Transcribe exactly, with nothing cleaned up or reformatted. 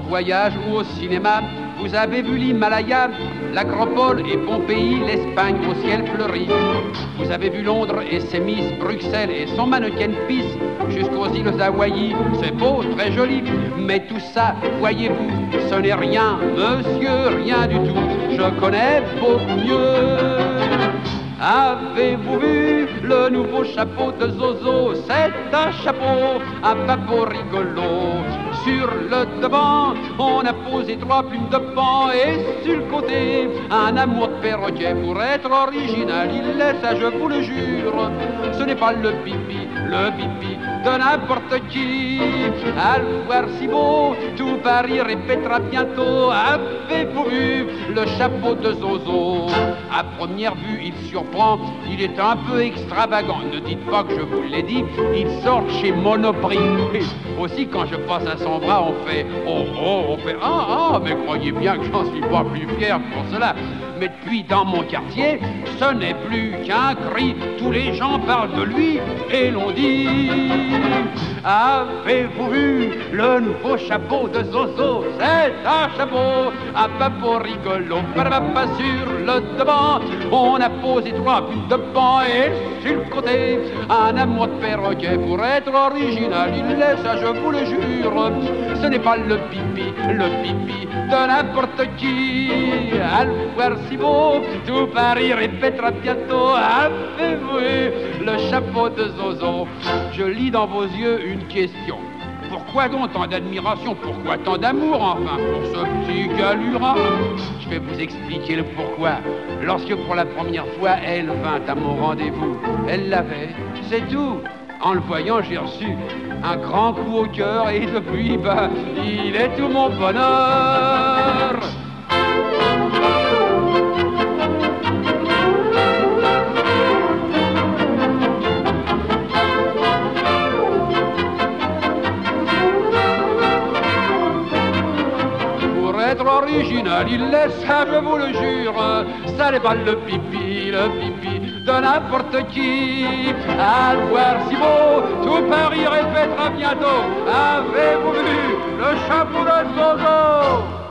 voyage ou au cinéma, vous avez vu l'Himalaya, l'Acropole et Pompéi, l'Espagne au ciel fleuri. Vous avez vu Londres et ses Miss, Bruxelles et son mannequin Pisse, jusqu'aux îles Hawaï, c'est beau, très joli. Mais tout ça, voyez-vous, ce n'est rien, monsieur, rien du tout. Je connais beaucoup mieux. Avez-vous vu le nouveau chapeau de Zozo? C'est un chapeau, un papeau rigolo. Sur le devant, on a posé trois plumes de pan et sur le côté, un amour de perroquet. Pour être original, il laisse, ça je vous le jure. Ce n'est pas le pipi, le pipi de n'importe qui. À le voir si beau, tout Paris répétera bientôt. Avez-vous vu le chapeau de Zozo? À première vue, il surprend, il est un peu extravagant. Ne dites pas que je vous l'ai dit, il sort chez Monoprix. Et aussi, quand je passe à son bras, on fait oh oh, on fait ah ah, mais croyez bien que j'en suis pas plus fier pour cela. Mais depuis dans mon quartier, ce n'est plus qu'un cri. Tous les gens parlent de lui et l'on dit: avez-vous vu le nouveau chapeau de Zozo? C'est un chapeau, un papeau rigolo. Pas sur le devant, on a posé trois plumes de pan et sur le côté, un amour de perroquet. Pour être original, il laisse, ça je vous le jure. Ce n'est pas le pipi, le pipi de n'importe qui. À le voir si beau, tout Paris répétera bientôt: avez-vous vu le chapeau de Zozo? Je lis dans vos yeux une question. Pourquoi donc tant d'admiration? Pourquoi tant d'amour, enfin, pour ce petit galura? Je vais vous expliquer le pourquoi. Lorsque pour la première fois, elle vint à mon rendez-vous, elle l'avait, c'est tout. En le voyant, j'ai reçu un grand coup au cœur et depuis, bah, il est tout mon bonheur. Être original, il laisse, ça je vous le jure, ça n'est pas le pipi, le pipi de n'importe qui. À le voir si beau, tout Paris répétera bientôt: avez-vous vu le chapeau de Zozo?